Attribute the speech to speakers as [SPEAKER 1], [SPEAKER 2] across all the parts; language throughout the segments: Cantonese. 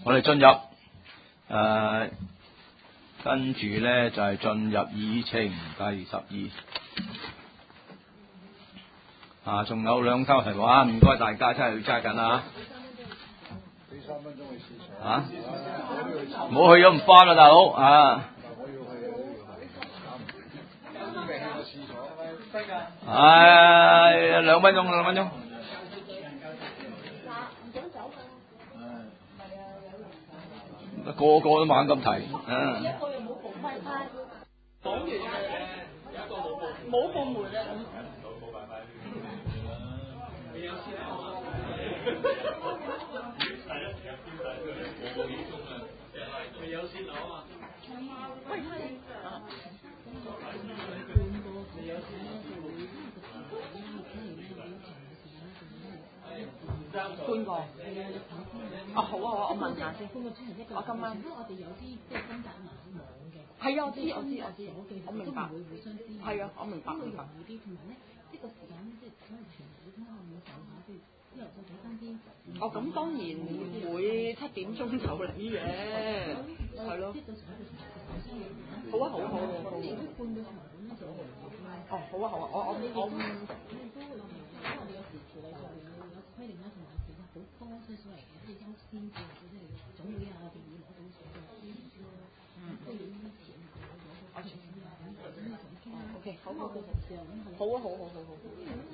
[SPEAKER 1] 我哋進入跟住咧就係進入議程第12。仲有2收題目啊！唔該大家真係要揸緊啊！
[SPEAKER 2] 俾3分鐘去廁所
[SPEAKER 1] 啊！唔好去咗唔翻啦，大佬啊！
[SPEAKER 2] 我要去廁所。
[SPEAKER 1] 唉，2分鐘，2分鐘。個個都猛咁提，
[SPEAKER 3] 一個又冇部咪派，講完冇部門啊。冇辦法。未有先攞啊！未有先攞啊！喂，半個。哦，好啊，我問下先。我今晚我哋有啲即係分隔網嘅。係啊，我知，我明白。係啊，我明白。啲同埋咧，即係個時間即係可能全部通下午走下，即係之後再睇翻啲。哦，咁當然唔會7點鐘就嚟嘅，係咯。好啊，好啊，好啊，好啊。如果半個場咁咧就哦，好啊，好啊，我都有時處理上有規定啦，同埋其實好多即係所謂嘅即係優先嘅，即係總會啊，我哋會攞到所有資料啦，都要呢啲錢攞咗錢啊，咁同傾啦。OK， 好，好，好，好啊，好好好好。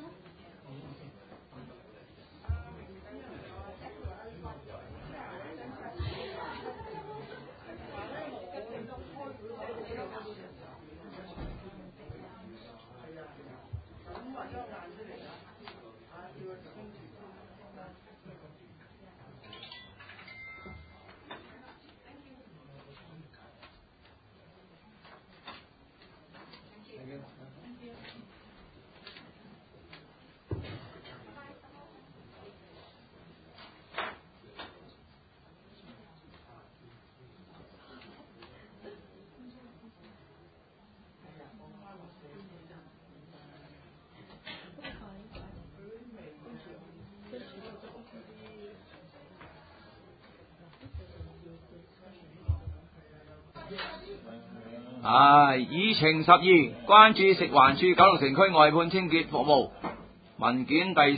[SPEAKER 1] 議程12，關注食環署九龍城區外判清潔服務文件第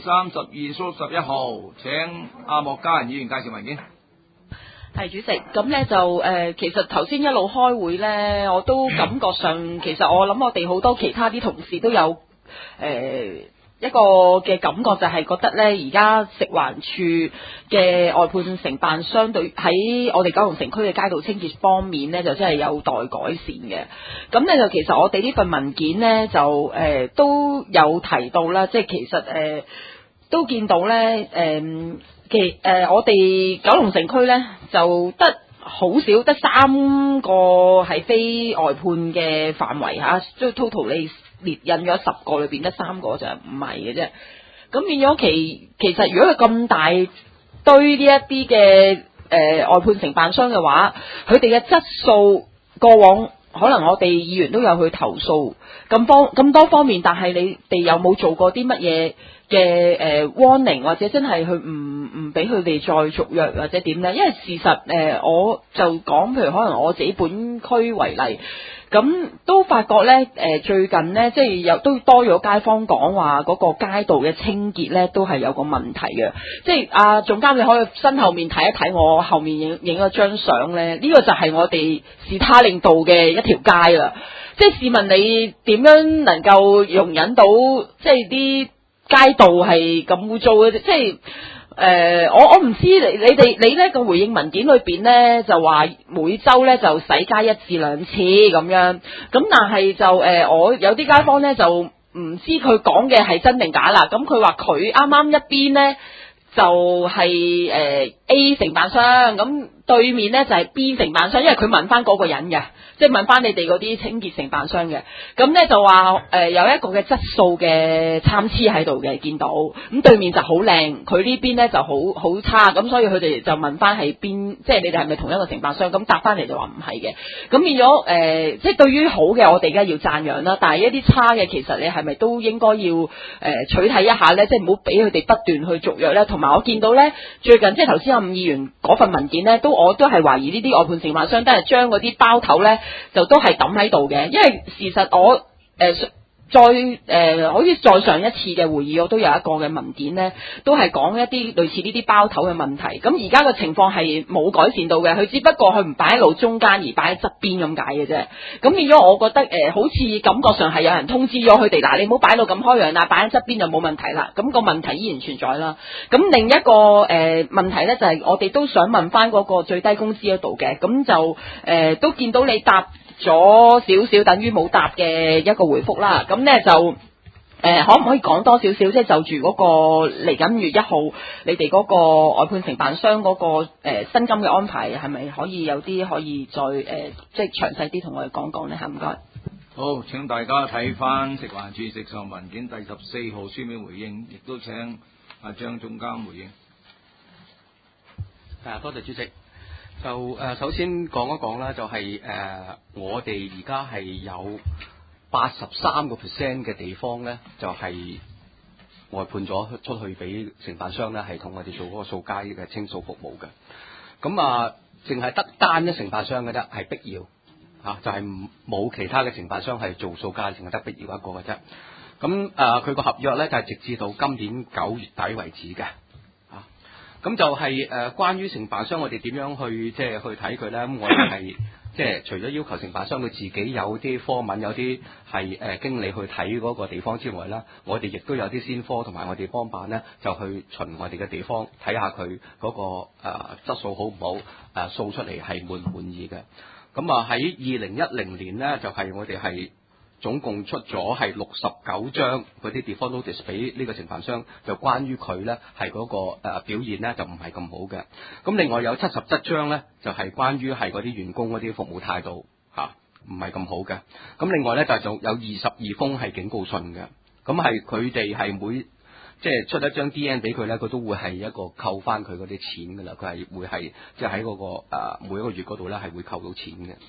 [SPEAKER 1] 32/11號，請阿莫家人議員介紹文件。
[SPEAKER 3] 係主席，咁咧就其實頭先一路開會咧，我都感覺上其實我諗我哋好多其他啲同事都有一個嘅感覺，就係覺得咧，而家食環署嘅外判承辦商對喺我哋九龍城區嘅街道清潔方面咧，就真係有待改善嘅。咁咧就其實我哋呢份文件咧就都有提到啦，即係其實都見到咧我哋九龍城區咧就得好少，得3個係非外判嘅範圍嚇，即係 total 你列印咗10個裏邊得3個就唔係嘅啫。咁變咗其實如果佢咁大堆呢一啲嘅外判承辦商嘅話，佢哋嘅質素過往可能我哋議員都有去投訴咁多方面，但係你哋有冇做過啲乜嘢嘅warning，或者真係去唔俾佢哋再續約或者點咧？因為事實我就講，譬如可能我自己本區為例，咁都發覺咧最近咧即係都多咗街坊講話嗰個街道嘅清潔咧都係有個問題嘅。即係總監，你可以身後面睇一睇，我後面影咗張相咧，呢個就係我哋士他令道嘅一條街啦。即係試問你點樣能夠容忍到即係啲街道係咁污糟嘅？即係我唔知你呢個回應文件裏邊咧就話每週咧就洗街1至2次咁樣，咁但係就我有啲街坊咧就唔知佢講嘅係真定假啦。咁佢話佢啱啱一邊咧就係A 承辦商，咁對面咧就係 B 承辦商，因為佢問翻嗰個人嘅，即係問翻你哋嗰啲清潔承辦商嘅。咁咧就話有一個嘅質素嘅參差喺度嘅，見到咁對面就好靚，佢呢邊咧就好差，咁所以佢哋就問翻係邊，即係你哋係咪同一個承辦商？咁答翻嚟就話唔係嘅。咁變咗即係對於好嘅我哋而家要讚揚啦，但係一啲差嘅其實你係咪都應該要取締一下咧？即係唔好俾佢哋不斷去續約咧。同埋我見到咧最近即係頭先阿伍議員嗰份文件咧，都我都係懷疑呢啲外判承辦商都係將嗰啲包頭咧就都係抌喺度嘅，因為事實我好似再上一次嘅會議，我都有一個嘅文件呢，都係講一啲類似呢啲包頭嘅問題。咁而家個情況係冇改善到嘅，佢只不過佢唔擺喺路中間，而擺喺側邊咁解嘅啫。咁變咗，我覺得好似感覺上係有人通知咗佢哋，嗱，你唔好擺到咁開揚啦，擺喺側邊就冇問題啦。咁個問題依然存在啦。咁另一個問題呢，就係我哋都想問翻嗰個最低工資嗰度嘅，咁就都見到你答咗少少，等於冇答嘅一個回覆啦。咁呢就可唔可以講多少少，即係就住嗰個嚟緊5月1號，你哋嗰個外判承辦商嗰個薪金嘅安排，係咪可以有啲可以再即係詳細啲同我哋講講呢？嚇，唔該。
[SPEAKER 1] 好，請大家睇翻食環署食上文件第14號書面回應，亦都請阿張總監回應。
[SPEAKER 4] 多謝主席。就首先講一講啦，就係我哋而家係有83% 嘅地方咧，就係外判咗出去俾承辦商咧，係同我哋做嗰個掃街嘅清掃服務嘅。咁淨係得單一承辦商嘅啫，係碧瑤就係冇其他嘅承辦商係做掃街，淨係得碧瑤一個嘅啫。咁佢個合約咧就係直至到今年9月底為止嘅。咁就係關於承辦商，我哋點樣去即係去睇佢咧？咁我哋係即係除咗要求承辦商佢自己有啲科文，有啲係經理去睇嗰個地方之外啦，我哋亦都有啲先科同埋我哋幫辦咧，就去巡我哋嘅地方睇下佢嗰個質素好唔好，掃出嚟係滿唔滿意嘅。咁喺2010年咧，就係我哋係總共出咗係69張嗰啲 default notice 俾呢個承辦商，就關於佢咧係嗰個表現咧就唔係咁好嘅。咁另外有77張咧，就係關於係嗰啲員工嗰啲服務態度唔係咁好嘅。咁另外咧就仲有22封係警告信嘅。咁係佢哋係每即係出一張 DN 俾佢咧，佢都會係一個扣翻佢嗰啲錢噶啦。佢係會係即係喺嗰個每一個月嗰度咧係會扣到錢嘅。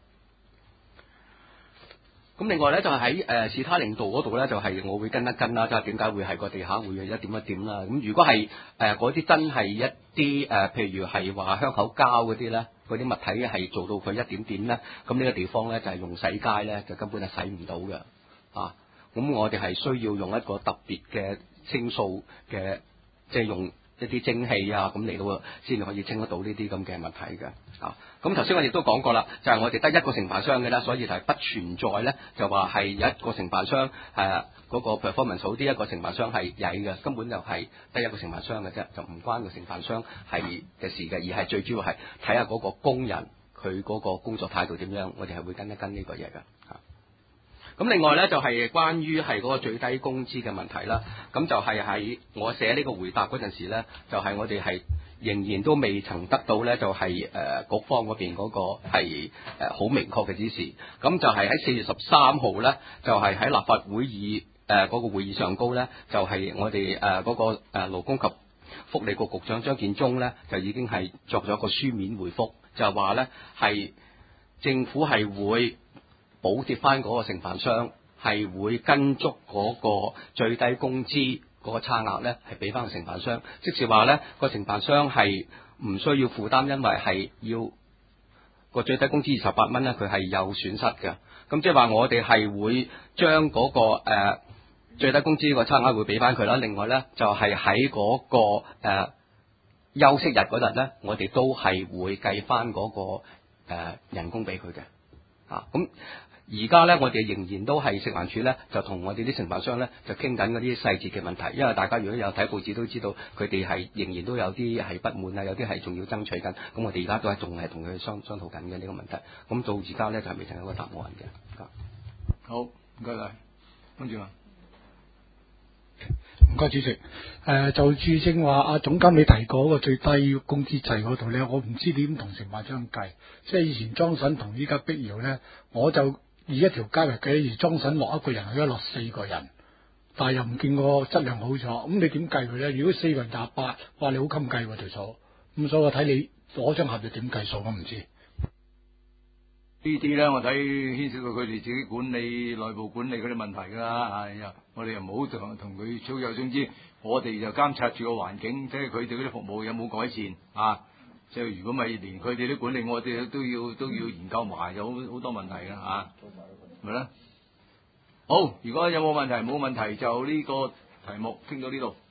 [SPEAKER 4] 咁另外咧就喺士他領導嗰度咧，就係我會跟一跟啦，即係點解會係個地下會一點一點啦。咁如果係嗰啲真係一啲譬如係話香口膠嗰啲咧，嗰啲物體係做到佢一點點咧，咁呢個地方咧就係用洗街咧，就根本係洗唔到嘅。咁我哋係需要用一個特別嘅清掃嘅，即係用一啲蒸汽咁嚟到先至可以清得到呢啲咁嘅問題嘅。咁頭先我亦都講過啦，就係我哋得一個承辦商嘅啦，所以就係不存在咧，就話係有一個承辦商嗰個 performance 好啲，一個承辦商係曳嘅，根本就係得一個承辦商嘅啫，就唔關個承辦商係嘅事嘅，而係最主要係睇下嗰個工人佢嗰個工作態度點樣，我哋係會跟一跟呢個嘢嘅。咁另外咧就係關於係嗰個最低工資嘅問題啦，咁就係喺我寫呢個回答嗰陣時咧，就係我哋係仍然都未曾得到咧，就係局方嗰邊嗰個係好明確嘅指示。咁就係喺4月13號咧，就係喺立法會議嗰個會議上高咧，就係我哋嗰個勞工及福利局局長張建宗咧，就已經係作咗一個書面回覆，就係話咧係政府係會補貼翻嗰個承辦商，係會跟足嗰個最低工資嗰個差額咧，係俾翻個承辦商。即是話咧，個承辦商係唔需要負擔，因為係要個最低工資28蚊咧，佢係有損失嘅。咁即係話我哋係會將嗰個最低工資個差額會俾翻佢啦。另外咧，就係喺嗰個休息日嗰日咧，我哋都係會計翻嗰個人工俾佢嘅。咁而家咧，我哋仍然都係食環署咧，就同我哋啲承辦商咧，就傾緊嗰啲細節嘅問題。因為大家如果有睇報紙都知道，佢哋係仍然都有啲係不滿啊，有啲係仲要爭取緊。咁我哋而家都係仲係同佢商討緊嘅呢個問題。咁到而家咧就係未曾有個答案嘅。
[SPEAKER 1] 好，唔該晒，跟住啊。
[SPEAKER 2] 唔該主席，就住正話阿總監你提過嗰個最低工資制嗰度咧，我唔知點同承辦商計。即係以前莊臣同依家碧瑤咧，我就以一條街嚟計，而莊臣落一個人，佢一落4個人，但係又唔見個質量好咗。咁你點計佢咧？如果4個人28，哇你好襟計喎條數。咁所以我睇你攞張合約點計數，我唔知。
[SPEAKER 1] 呢啲咧，我睇牽涉到佢哋自己管理內部管理嗰啲問題㗎啦。我哋又唔好同佢粗有。總之，我哋就監察住個環境，即係佢哋嗰啲服務有冇改善即係如果咪連佢哋啲管理，我哋都要研究埋，有好多問題㗎嚇，咪啦。好，如果有冇問題，冇問題就呢個題目傾到呢度。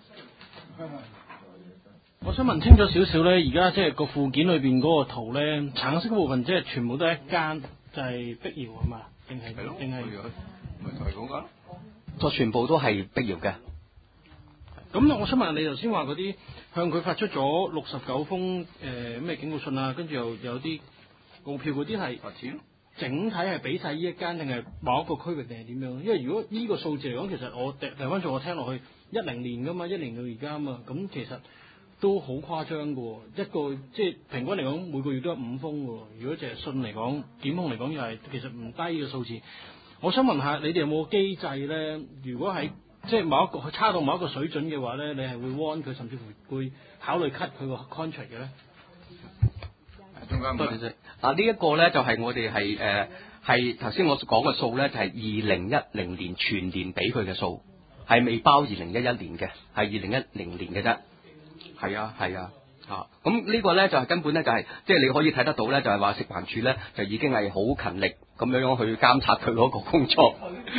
[SPEAKER 5] 我想問清楚少少咧，而家即係個附件裏邊嗰個圖咧，橙色嗰部分即係全部都係一間，就係碧瑤啊嘛？定係定係？
[SPEAKER 1] 咪就係嗰間，
[SPEAKER 4] 就全部都係碧瑤嘅。
[SPEAKER 5] 咁我想問你頭先話嗰啲向佢發出咗69封咩警告信啊，跟住又有啲告票嗰啲係
[SPEAKER 1] 罰錢。
[SPEAKER 5] 整體係俾晒呢一間定係某一個區域定係點樣？因為如果呢個數字嚟講，其實我訂翻數我聽落去10年噶嘛，10年到而家啊嘛，咁其實都好誇張噶喎。一個即係平均嚟講，每個月都有5封噶喎。如果淨係信嚟講，檢控嚟講又係其實唔低嘅數字。我想問下你哋有冇機制咧？如果喺即係某一個差到某一個水準嘅話咧，你係會 warn 佢，甚至乎會考慮 cut 佢個 contract 嘅咧？
[SPEAKER 4] 多謝先。呢一個咧就係我哋係頭先我講嘅數咧，就係2010年全年俾佢嘅數，係未包2011年嘅，係2010年嘅啫。係啊嚇。咁呢個咧就係根本咧就係即係你可以睇得到咧，就係話食環署咧就已經係好勤力咁樣去監察佢嗰個工作。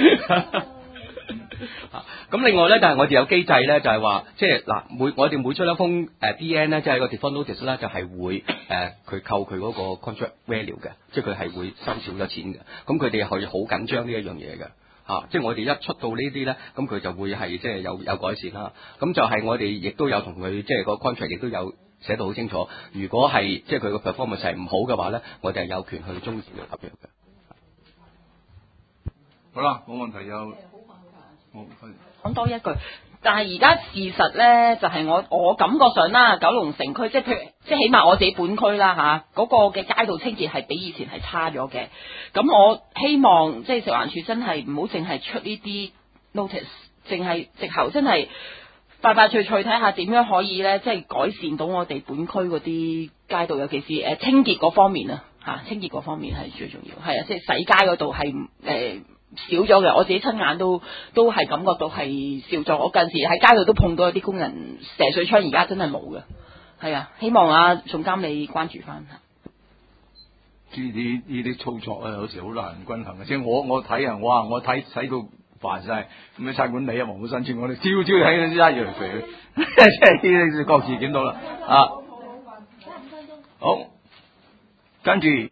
[SPEAKER 4] 咁另外咧就係我哋有機制咧，就係話即係嗱我哋每出一封DN 咧，即係個 default notice 咧，就係會佢扣佢嗰個 contract value 嘅，即係佢係會收少咗錢嘅。咁佢哋係好緊張呢一樣嘢嘅嚇，即係我哋一出到呢啲咧，咁佢就會係即係有改善啦。咁就係我哋亦都有同佢即係個 contract 亦都有寫到好清楚。如果係即係佢個 performance 係唔好嘅話咧，我哋係有權去終止佢合約嘅。
[SPEAKER 1] 好啦，冇問題就。
[SPEAKER 3] 講多一句，但係而家事實咧，就係我感覺上啦，九龍城區即係譬如即係起碼我自己本區啦嚇，嗰個嘅街道清潔係比以前係差咗嘅。咁我希望即係食環署真係唔好淨係出呢啲 notice，淨係直頭真係快脆睇下點樣可以咧，即係改善到我哋本區嗰啲街道，尤其是清潔嗰方面啊嚇，清潔嗰方面係最重要，係啊，即係洗街嗰度係少咗嘅，我自己親眼都係感覺到係少咗。我近時喺街度都碰到有啲工人射水槍，而家真係冇嘅。係啊，希望總監你關注翻。
[SPEAKER 1] 呢啲操作有時好難均衡嘅。即係我睇啊，我睇使到煩晒。咁啊，差管理啊，黃埔新村，我哋朝睇到啲一樣肥，即係呢啲各自檢討啦。好，跟住。